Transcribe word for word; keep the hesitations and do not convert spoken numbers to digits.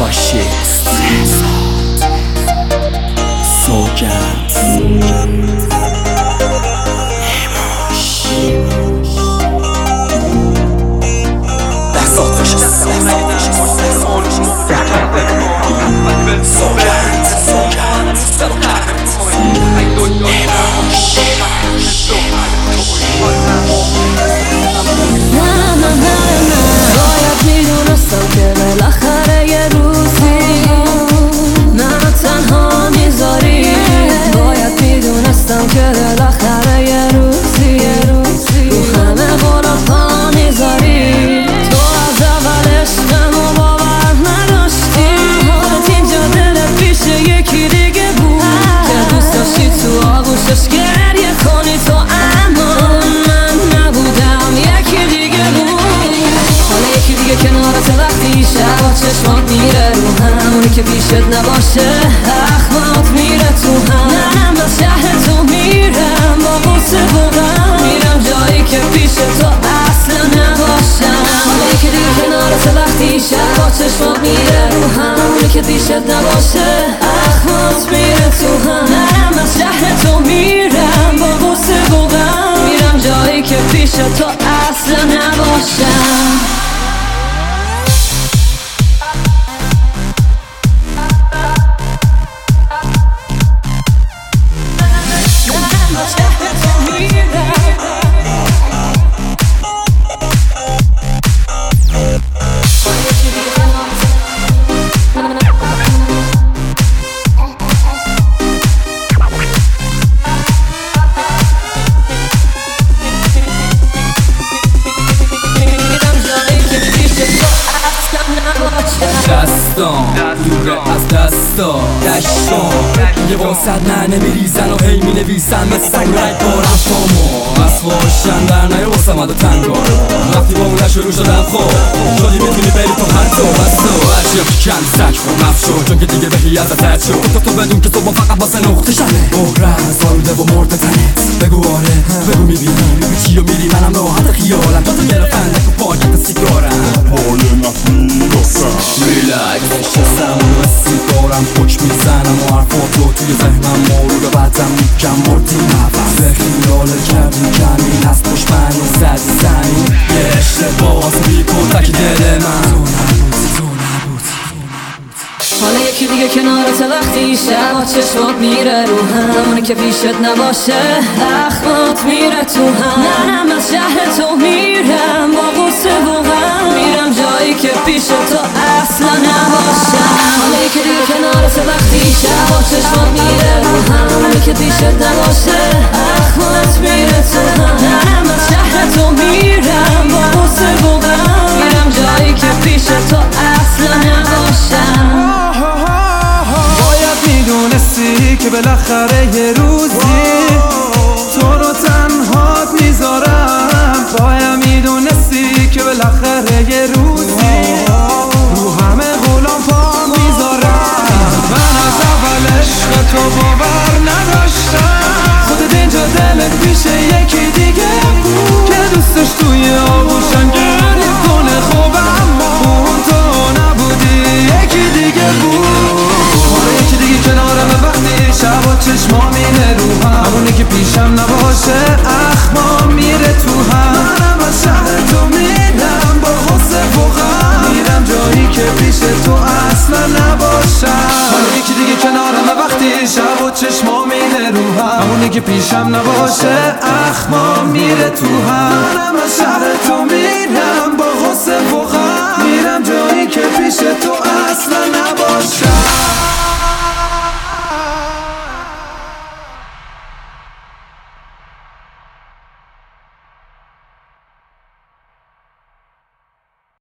فاشیست سوگند نیماش دست آتش سوگند باید میدونستم که بالاخره یه روزی منو تنها میذاری. باید میدونستم که بالاخره یه روزی رو همه قولا پا میذاری. تو از اول عشقمو باور نداشتی، حالت اینجا دلت پیش یکی دیگه بود که دوست داشتی تو آغوشش گریه کنی تو، اما من نبودم، یکی دیگه بود. حالا یکی دیگه کنارت وقتی شب و چشمات میره رو هم، اونی که پیشت نباشه اخمات میره تو هم. منم از شهر تو میرم با غصه و غم، میرم جایی که پیش تو اصلا نباشم. حالا یکی دیگه کنارت وقتی شب و چشمات میره رو هم، اونی که پیشت نباشه اخمات میره تو هم. منم از شهر تو میرم با غصه و غم، میرم جایی که پیش تو اصلا نباشم. دستان دوره از دستا دشتان یه واسد نه نمیریزن و هی می نویسن مثل رای بارم شما از خوشن در نیا واسه مده تنگارا. وقتی با اون شروع شدم خوب شدی میتونی بری تو هر تو بستا هرچی هم که کند سک خور نفت شد چون که دیگه بهی از ازت شد. تو تو بدون که تو با فقط واسه نقطه شنه بغره زاروده و مرده تنت بگو آره بگو میبینی میگو چی و میری منم راحت خیالم تا تو گرفتن نکو پاکت سیگارم پای نمیرسم ریلکس نشستم و سیگارم حکم میزنم و حرفاتو توی ذهنم مورد بعدم میگم مردی نفس به خیال کردی کمی هست پشت من و زدی زمین یه اشتباس بیکن تک دل من تو نبودی تو نبودی حالا یکی دیگه کنارت وقتی شب و چشمات میره رو هم، اونی که پیشت نباشه اخمات میره تو هم. منم از شهر تو میرم با غصه و غم، میرم جایی که پیش تو اصلا نباشم. حالا یکی دیگه کنارت وقتی شب و چشمات میره رو هم، اونی که پیشت نباشه اخمات میره تو هم. منم از شهر تو میرم با غصه و غم، میرم جایی که پیش تو اصلا نباشم. میدونستی که بالاخره یه روزی تو رو تنهات میذارم. باید میدونستی که بالاخره یه روزی رو همه غلام پا میذارم. من از اول عشق تو باور نداشتم، خودت اینجا دلت پیش یکی دیگه بود که دوستش توی آغوشم گریه کنه. خوب اما اون تو نبودی، یکی دیگه بود. یکی دیگه کنارم وقتی شب و چشما میره رو هم، همونی که پیشم نباشه اخمام میره تو هم. منم از شهر تو میرم با غصه و غم، میرم جایی که پیش تو اصلا نباشم. یکی دیگه کنارم وقتی شب و چشما میره رو هم، همونی که پیشم نباشه اخمام میره تو هم. منم از شهر تو میرم